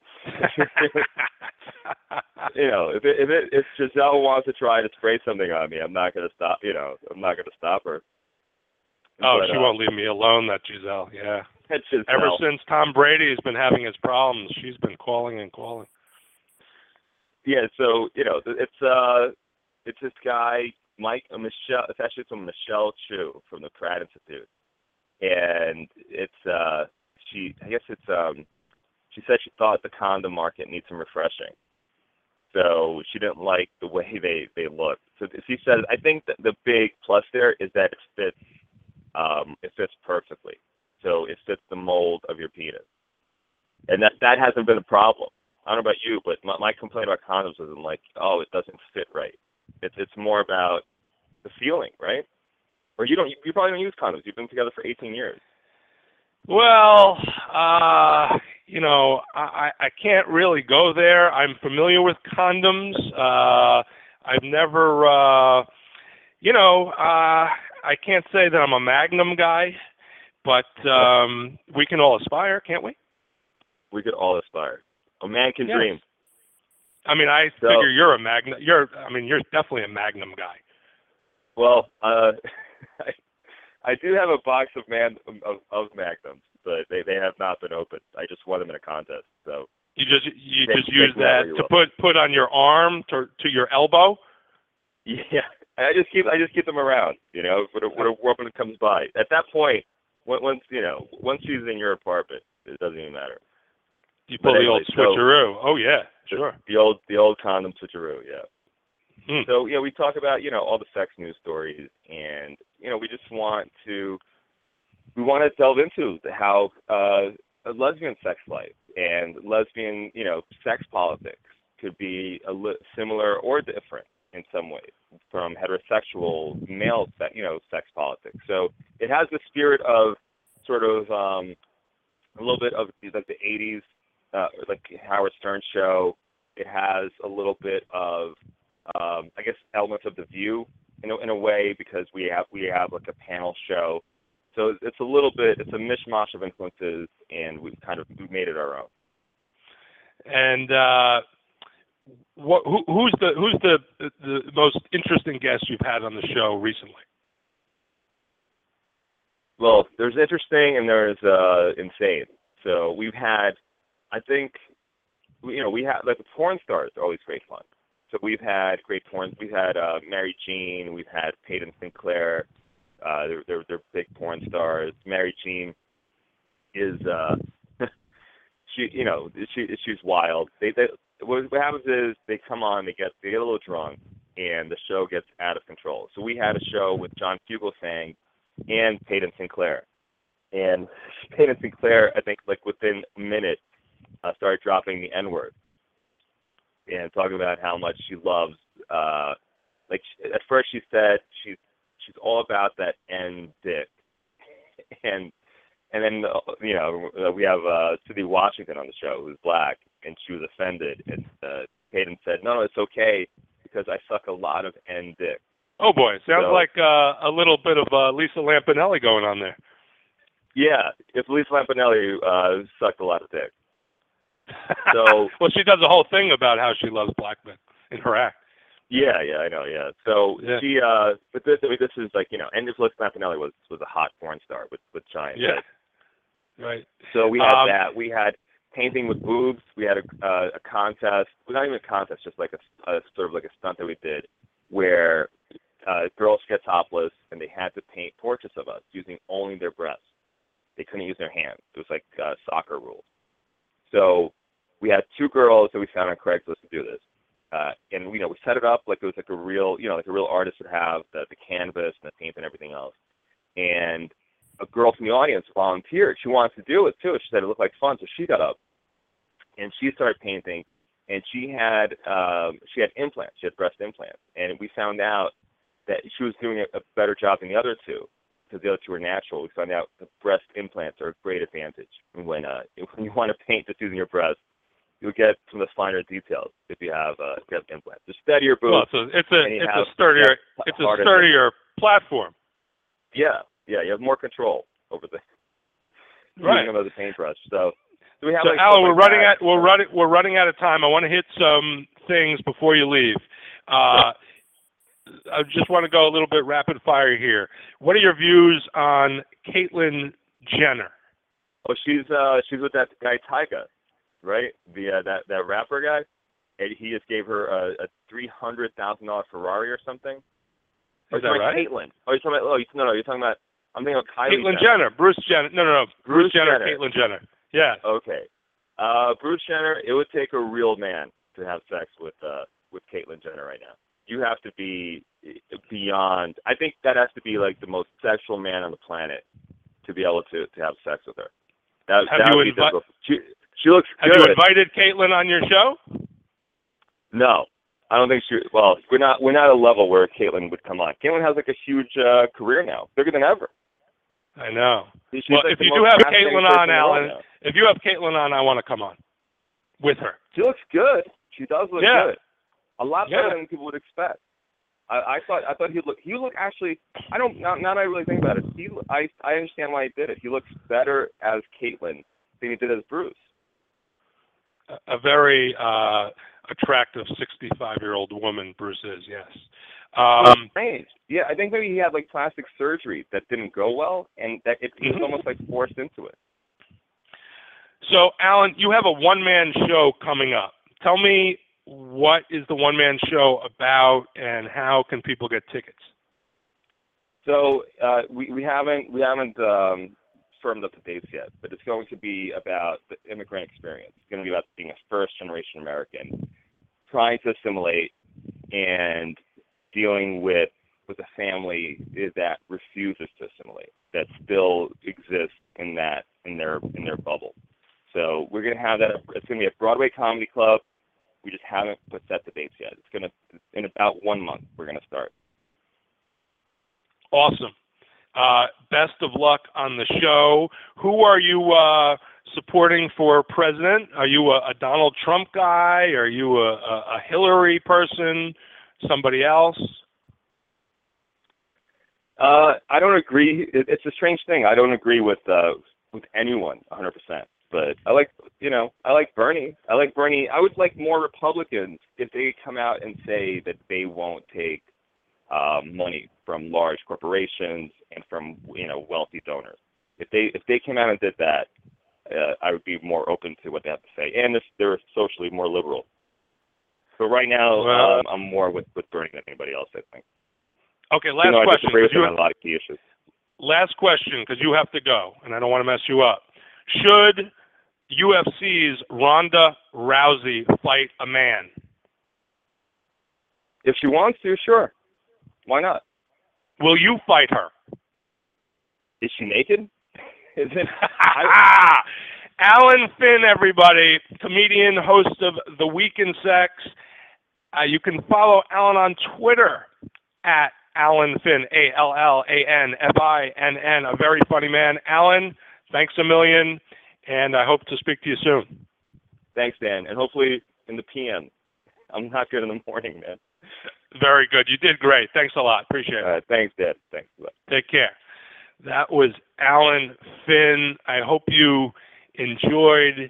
You know, if it, if it, if Giselle wants to try to spray something on me, I'm not going to stop. You know, I'm not going to stop her. Oh, but, she uh, won't leave me alone, that Giselle. Yeah. That's Giselle. Ever since Tom Brady has been having his problems, she's been calling and calling. Yeah. So you know, it's uh, it's this guy. Mike, uh, Michelle, it's actually from Michelle Chu from the Pratt Institute, and it's uh, she. I guess it's um, she said she thought the condom market needs some refreshing, so she didn't like the way they they look. So she said, I think that the big plus there is that it fits, um, it fits perfectly, so it fits the mold of your penis, and that that hasn't been a problem. I don't know about you, but my, my complaint about condoms isn't like, oh, it doesn't fit right. It's it's more about the feeling, right? Or you don't you probably don't use condoms. You've been together for eighteen years. Well, uh, you know, I, I can't really go there. I'm familiar with condoms. Uh, I've never, uh, you know, uh, I can't say that I'm a Magnum guy, but um, we can all aspire, can't we? We could all aspire. A man can Yes. dream. I mean, I So, figure you're a Magnum. You're, I mean, you're definitely a Magnum guy. Well, uh, I, I do have a box of man of, of Magnums, but they, they have not been opened. I just won them in a contest. So You just you take, just use take that that you to will. put put on your arm to to your elbow. Yeah, I just keep I just keep them around. You know, when a, when a woman comes by, at that point, when- once you know, once she's in your apartment, it doesn't even matter. You pull But the old anyway, so- switcheroo. Oh yeah, The, sure. the old the old condom switcheroo. Yeah. Hmm. So, you know, we talk about, you know, all the sex news stories, and, you know, we just want to, we want to delve into the, how uh, a lesbian sex life and lesbian, you know, sex politics could be a li- similar or different in some ways from heterosexual male, se- you know, sex politics. So it has the spirit of sort of um, a little bit of like the eighties, uh, like Howard Stern show. It has a little bit of Um, I guess elements of The View in a, in a way, because we have we have like a panel show, so it's a little bit it's a mishmash of influences, and we've kind of we've made it our own. And uh, what who, who's the who's the, the the most interesting guest you've had on the show recently? Well, there's interesting and there's uh, insane. So we've had, I think, you know, we have like the porn stars are always great fun. So we've had great porn. We've had uh, Mary Jean. We've had Peyton Sinclair. Uh, they're, they're they're big porn stars. Mary Jean is uh, she you know she she's wild. They they what, what happens is they come on, they get they get a little drunk, and the show gets out of control. So we had a show with John Fugelsang and Peyton Sinclair, and Peyton Sinclair, I think like within a minute, uh, started dropping the N word. And talking about how much she loves, uh, like at first she said she's she's all about that N dick, and and then uh, you know we have uh, Sydney Washington on the show who's black, and she was offended, and uh, Peyton said, no, no, it's okay because I suck a lot of N dick. Oh boy, sounds So, like uh, a little bit of uh, Lisa Lampanelli going on there. Yeah, if Lisa Lampanelli uh, sucked a lot of dick. So well, she does a whole thing about how she loves black men in her act. Yeah, yeah, I know, yeah. So Yeah. she, uh, but this, I mean, this is like, you know, and Lisa Lampanelli was was a hot porn star with with giant Yeah, tits. right. So we had Um, that. We had painting with boobs. We had a uh, a contest. Well, not even a contest, just like a, a sort of like a stunt that we did, where uh, girls get topless and they had to paint portraits of us using only their breasts. They couldn't use their hands. It was like uh, soccer rules. So we had two girls that we found on Craigslist to do this. Uh, and, you know, we set it up like it was like a real, you know, like a real artist would have the, the canvas and the paint and everything else. And a girl from the audience volunteered. She wanted to do it, too. She said it looked like fun, so she got up. And she started painting. And she had um, she had implants. She had breast implants. And we found out that she was doing a, a better job than the other two, because the other two were natural. We found out the breast implants are a great advantage. When, uh, when you want to paint just using your breast, you'll get some of the finer details if you have uh, if you have implants. The steadier boobs. Well, it's a it's a and you it's have- a sturdier you have it's a harder sturdier platform. Yeah, yeah, you have more control over the Right. using them as a paintbrush. So, so we have So, like Alan, stuff we're like running that. at we're running we're running out of time. I want to hit some things before you leave. Uh, I just want to go a little bit rapid fire here. What are your views on Caitlyn Jenner? Oh, she's uh she's with that guy Tyga, right? The uh, that that rapper guy. And he just gave her a, a three hundred thousand dollar Ferrari or something. Oh, Is that you're talking right? about Caitlyn. Oh, you're talking about oh, you, no, no, you're talking about. I'm thinking of Kylie Caitlyn Jenner. Jenner, Bruce Jenner. No, no, no. Bruce, Bruce Jenner, Jenner. Caitlyn Jenner. Yeah. Okay. Uh, Bruce Jenner. It would take a real man to have sex with uh with Caitlyn Jenner right now. You have to be beyond. I think that has to be like the most sexual man on the planet to be able to to have sex with her. That, Have that you would be invi- difficult. She she looks Have good. you invited Caitlyn on your show? No, I don't think she. Well, we're not we're not at a level where Caitlyn would come on. Caitlyn has like a huge uh, career now, bigger than ever. I know. She's Well, like if the you do most have fascinating Caitlyn person on, in the world Alan, now. if you have Caitlyn on, I want to come on with her. She looks good. She does look Yeah. good. A lot Yeah. better than people would expect. I, I thought I thought he looked he looked actually I don't now, now that I really think about it he I I understand why he did it. He looks better as Caitlyn than he did as Bruce. A, a very uh, attractive sixty-five-year-old woman, Bruce is. Yes. Um, strange. Yeah, I think maybe he had like plastic surgery that didn't go well, and that it, he was mm-hmm. almost like forced into it. So, Alan, you have a one-man show coming up. Tell me, what is the one-man show about, and how can people get tickets? So uh, we we haven't we haven't um, firmed up the dates yet, but it's going to be about the immigrant experience. It's going to be about being a first-generation American, trying to assimilate, and dealing with with a family that refuses to assimilate, that still exists in that in their in their bubble. So we're going to have that. It's going to be at Broadway Comedy Club. We just haven't put set the dates yet. It's going to in about one month. We're going to start. Awesome. Uh, best of luck on the show. Who are you uh, supporting for president? Are you a, a Donald Trump guy? Are you a, a, a Hillary person? Somebody else? Uh, I don't agree. It, it's a strange thing. I don't agree with uh, with anyone one hundred percent. But I like, you know, I like Bernie. I like Bernie. I would like more Republicans if they come out and say that they won't take uh, money from large corporations and from, you know, wealthy donors. If they if they came out and did that, uh, I would be more open to what they have to say. And they're socially more liberal. So right now, well, um, I'm more with, with Bernie than anybody else, I think. Okay, last you know, question. I disagree with him have, on a lot of key issues. Last question, because you have to go, and I don't want to mess you up. Should U F C's Ronda Rousey fight a man? If she wants to, sure. Why not? Will you fight her? Is she naked? Is it? I... Alan Finn, everybody, comedian, host of The Week in Sex. Uh, you can follow Alan on Twitter at Alan Finn, A L L A N F I N N, a very funny man. Alan, thanks a million, and I hope to speak to you soon. Thanks, Dan, and hopefully in the P M. I'm not good in the morning, man. Very good. You did great. Thanks a lot. Appreciate it. All right, thanks, Dad. Thanks. Bye. Take care. That was Alan Finn. I hope you enjoyed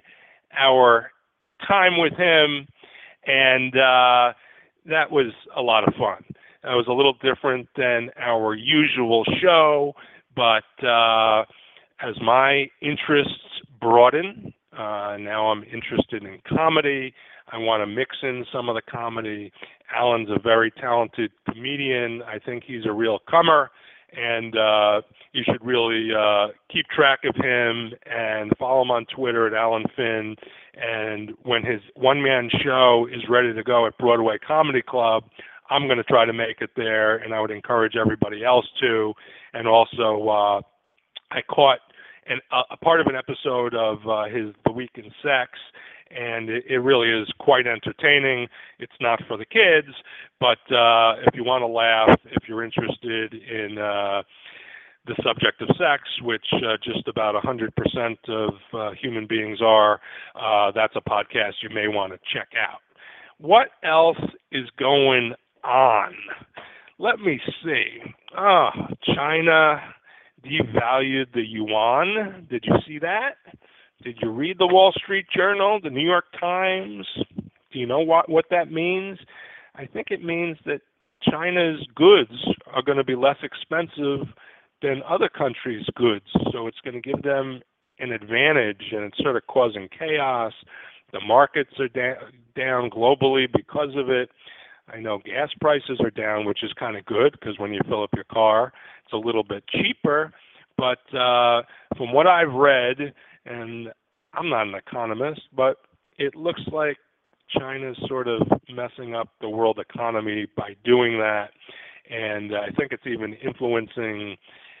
our time with him, and uh, that was a lot of fun. It was a little different than our usual show, but uh, as my interests broaden, uh, now I'm interested in comedy. I want to mix in some of the comedy. Alan's a very talented comedian. I think he's a real comer, and uh, you should really uh, keep track of him and follow him on Twitter at Alan Finn. And when his one-man show is ready to go at Broadway Comedy Club, I'm going to try to make it there, and I would encourage everybody else to. And also, uh, I caught an, a, a part of an episode of uh, his The Week in Sex, and it, it really is quite entertaining. It's not for the kids, but uh, if you want to laugh, if you're interested in uh, the subject of sex, which uh, just about one hundred percent of uh, human beings are, uh, that's a podcast you may want to check out. What else is going on? Let me see. Oh, China devalued the yuan. Did you see that? Did you read the Wall Street Journal, the New York Times? Do you know what, what that means? I think it means that China's goods are going to be less expensive than other countries' goods. So it's going to give them an advantage, and it's sort of causing chaos. The markets are da- down globally because of it. I know gas prices are down, which is kind of good because when you fill up your car, it's a little bit cheaper. But uh, from what I've read, and I'm not an economist, but it looks like China's sort of messing up the world economy by doing that. And I think it's even influencing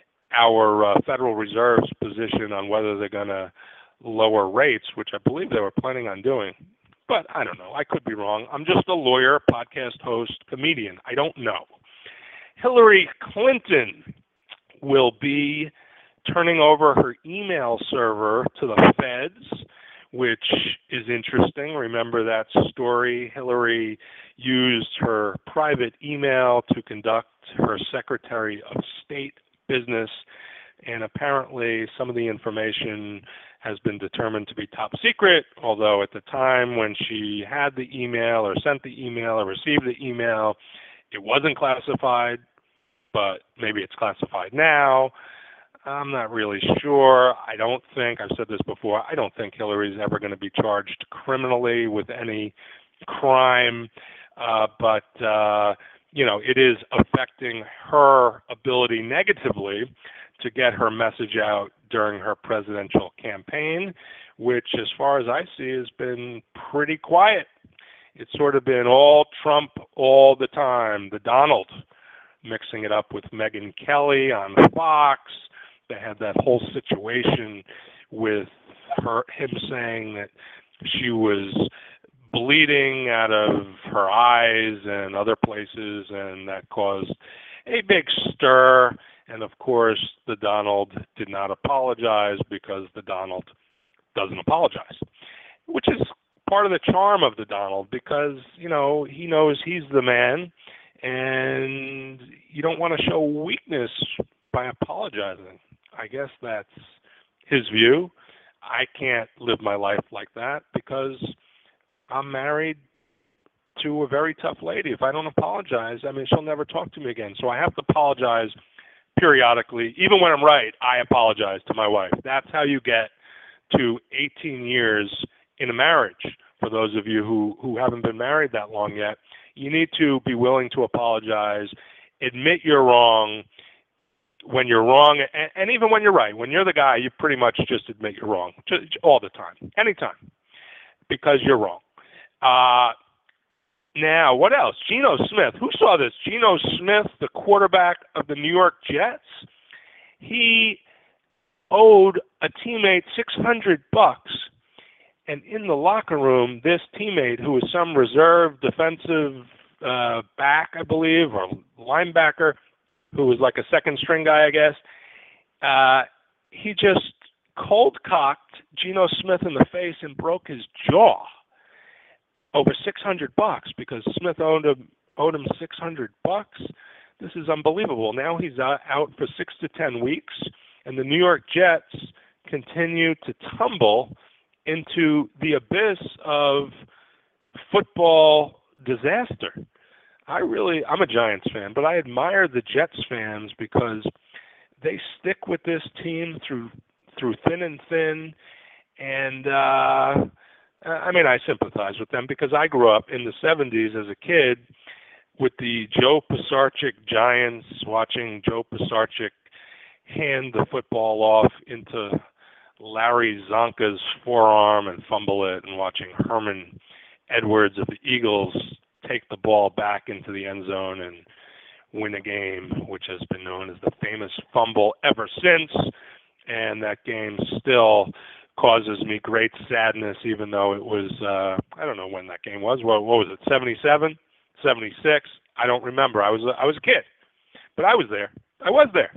our uh, Federal Reserve's position on whether they're going to lower rates, which I believe they were planning on doing. But I don't know. I could be wrong. I'm just a lawyer, podcast host, comedian. I don't know. Hillary Clinton will be turning over her email server to the feds, which is interesting. Remember that story? Hillary used her private email to conduct her Secretary of State business, and apparently some of the information has been determined to be top secret, although at the time when she had the email or sent the email or received the email, it wasn't classified, but maybe it's classified now. I'm not really sure. I don't think, I've said this before, I don't think Hillary's ever going to be charged criminally with any crime, uh, but, uh, you know, it is affecting her ability negatively to get her message out during her presidential campaign, which, as far as I see, has been pretty quiet. It's sort of been all Trump all the time. The Donald, mixing it up with Megyn Kelly on Fox. They had that whole situation with her, him saying that she was bleeding out of her eyes and other places, and that caused a big stir. And of course, the Donald did not apologize because the Donald doesn't apologize, which is part of the charm of the Donald, because, you know, he knows he's the man, and you don't want to show weakness by apologizing. I guess that's his view. I can't live my life like that because I'm married to a very tough lady. If I don't apologize, I mean, she'll never talk to me again. So I have to apologize periodically. Even when I'm right, I apologize to my wife. That's how you get to eighteen years in a marriage. For those of you who, who haven't been married that long yet, you need to be willing to apologize, admit you're wrong when you're wrong, and, and even when you're right. When you're the guy, you pretty much just admit you're wrong, just, all the time, anytime, because you're wrong. Uh, now, what else? Geno Smith. Who saw this? Geno Smith, the quarterback of the New York Jets, he owed a teammate six hundred bucks. And in the locker room, this teammate, who was some reserve defensive uh, back, I believe, or linebacker, who was like a second string guy, I guess, uh, he just cold-cocked Geno Smith in the face and broke his jaw over six hundred bucks because Smith owed him, owed him six hundred bucks. This is unbelievable. Now he's uh, out for six to ten weeks, and the New York Jets continue to tumble into the abyss of football disaster. I really, I'm a Giants fan, but I admire the Jets fans because they stick with this team through through thin and thin. And, uh, I mean, I sympathize with them because I grew up in the seventies as a kid with the Joe Pisarcik Giants, watching Joe Pisarcik hand the football off into Larry Zonka's forearm and fumble it, and watching Herman Edwards of the Eagles take the ball back into the end zone and win a game, which has been known as the famous fumble ever since. And that game still causes me great sadness, even though it was, uh, I don't know when that game was. What, what was it, seventy-seven, seventy-six? I don't remember. I was, I was a kid, but I was there. I was there.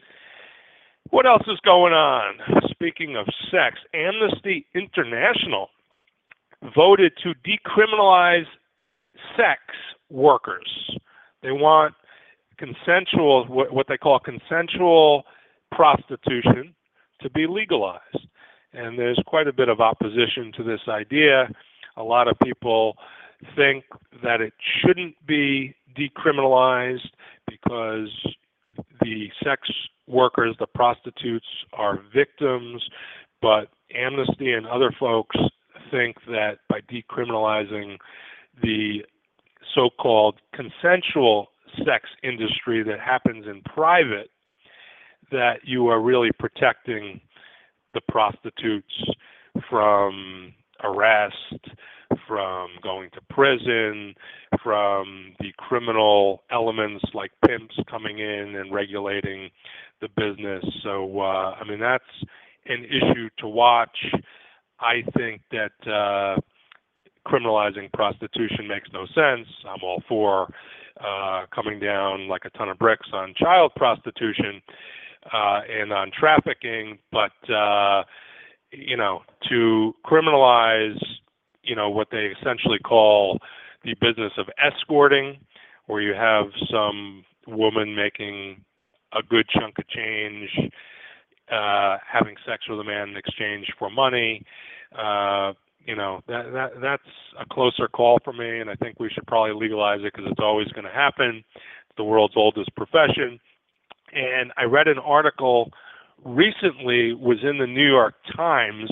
What else is going on? Speaking of sex, Amnesty International voted to decriminalize sex workers. They want consensual, what they call consensual prostitution, to be legalized. And there's quite a bit of opposition to this idea. A lot of people think that it shouldn't be decriminalized because the sex workers, the prostitutes, are victims, but Amnesty and other folks think that by decriminalizing the so-called consensual sex industry that happens in private, that you are really protecting the prostitutes from arrest, from going to prison, from the criminal elements like pimps coming in and regulating the business. So, uh, I mean, that's an issue to watch. I think that uh, criminalizing prostitution makes no sense. I'm all for uh, coming down like a ton of bricks on child prostitution uh, and on trafficking, but uh, you know, to criminalize, you know, what they essentially call the business of escorting, where you have some woman making a good chunk of change, uh, having sex with a man in exchange for money. Uh, you know, that, that that's a closer call for me, and I think we should probably legalize it because it's always going to happen. It's the world's oldest profession. And I read an article recently, was in the New York Times,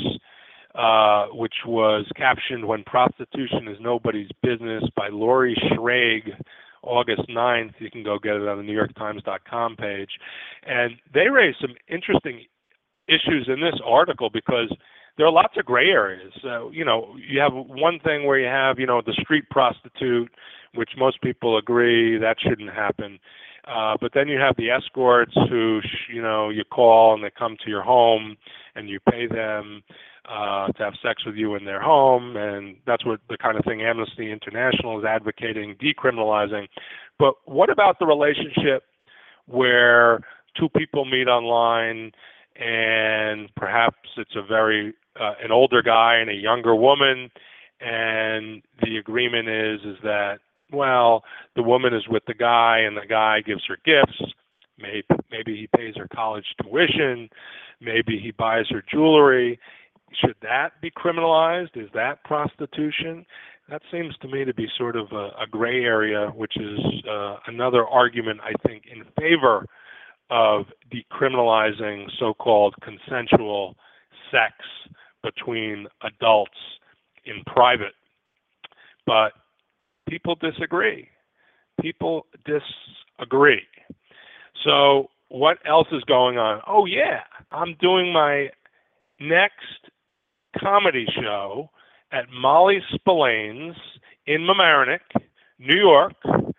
uh, which was captioned "When Prostitution is Nobody's Business" by Lori Schrage, August ninth. You can go get it on the New York Times dot com page. And they raised some interesting issues in this article because there are lots of gray areas. So, you know, you have one thing where you have, you know, the street prostitute, which most people agree that shouldn't happen. Uh, but then you have the escorts who, you know, you call and they come to your home and you pay them uh, to have sex with you in their home. And that's what the kind of thing Amnesty International is advocating, decriminalizing. But what about the relationship where two people meet online and perhaps it's a very uh, an older guy and a younger woman, and the agreement is is that, well, the woman is with the guy and the guy gives her gifts. Maybe, maybe he pays her college tuition. Maybe he buys her jewelry. Should that be criminalized? Is that prostitution? That seems to me to be sort of a, a gray area, which is uh, another argument, I think, in favor of decriminalizing so-called consensual sex between adults in private. But people disagree. People disagree. So what else is going on? Oh, yeah, I'm doing my next comedy show at Molly Spillane's in Mamaroneck, New York.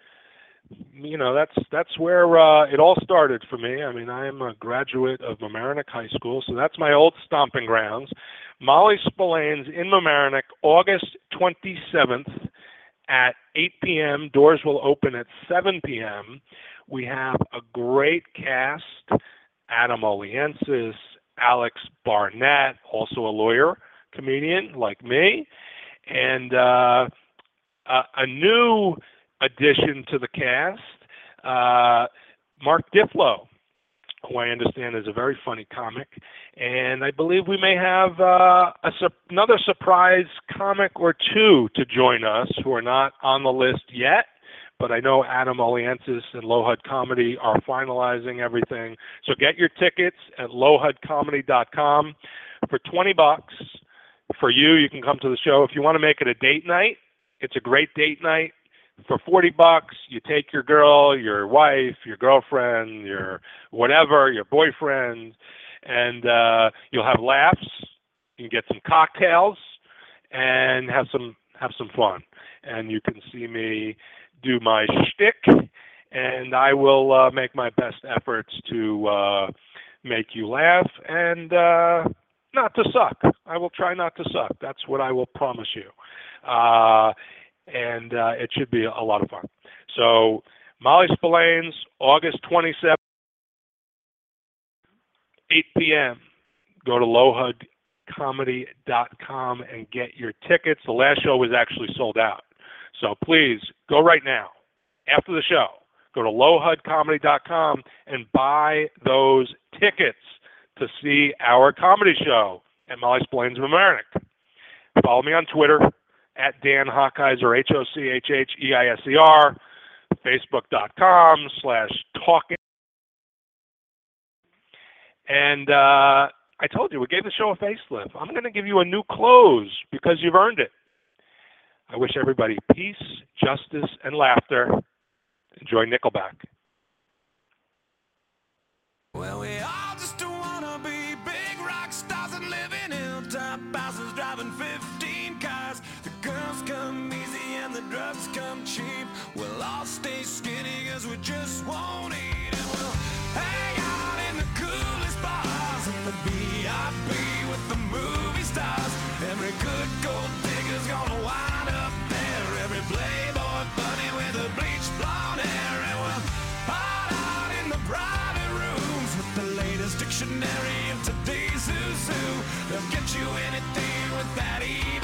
You know, that's that's where uh, it all started for me. I mean, I am a graduate of Mamaroneck High School, so that's my old stomping grounds. Molly Spillane's in Mamaroneck, August twenty-seventh at eight p.m. Doors will open at seven p.m. We have a great cast: Adam Oliensis, Alex Barnett, also a lawyer, comedian like me, and uh, a, a new addition to the cast, uh, Mark Diflo, who I understand is a very funny comic, and I believe we may have uh, a su- another surprise comic or two to join us who are not on the list yet, but I know Adam Oliensis and Low H U D Comedy are finalizing everything. So get your tickets at low hud comedy dot com for twenty bucks. For you, you can come to the show. If you want to make it a date night, it's a great date night. For forty bucks, you take your girl, your wife, your girlfriend, your whatever, your boyfriend, and uh, you'll have laughs. You can get some cocktails and have some have some fun. And you can see me do my shtick, and I will uh, make my best efforts to uh, make you laugh and uh, not to suck. I will try not to suck. That's what I will promise you. Uh, and uh, it should be a lot of fun. So Molly Spillane's, August twenty-seventh, eight p.m. Go to low hud comedy dot com and get your tickets. The last show was actually sold out. So please, go right now. After the show, go to low hud comedy dot com and buy those tickets to see our comedy show at Molly Spillane's in Mamaroneck. Follow me on Twitter, at Dan Hochheiser, H O C H H E I S E R, facebook.com slash talking. And uh, I told you, we gave the show a facelift. I'm going to give you a new close because you've earned it. I wish everybody peace, justice, and laughter. Enjoy Nickelback. Well, we all just want to be big rock stars and live in hilltop houses, driving fifteen cars. The girls come easy and the drugs come cheap. We'll all stay skinny because we just won't eat. And we'll hang out in the coolest bars and the V I P with the movie stars. Every good gold digger's gonna wind up there. Every playboy bunny with a bleached blonde hair. And we'll hide out in the private rooms with the latest dictionary of today's who's who. They'll get you that evening.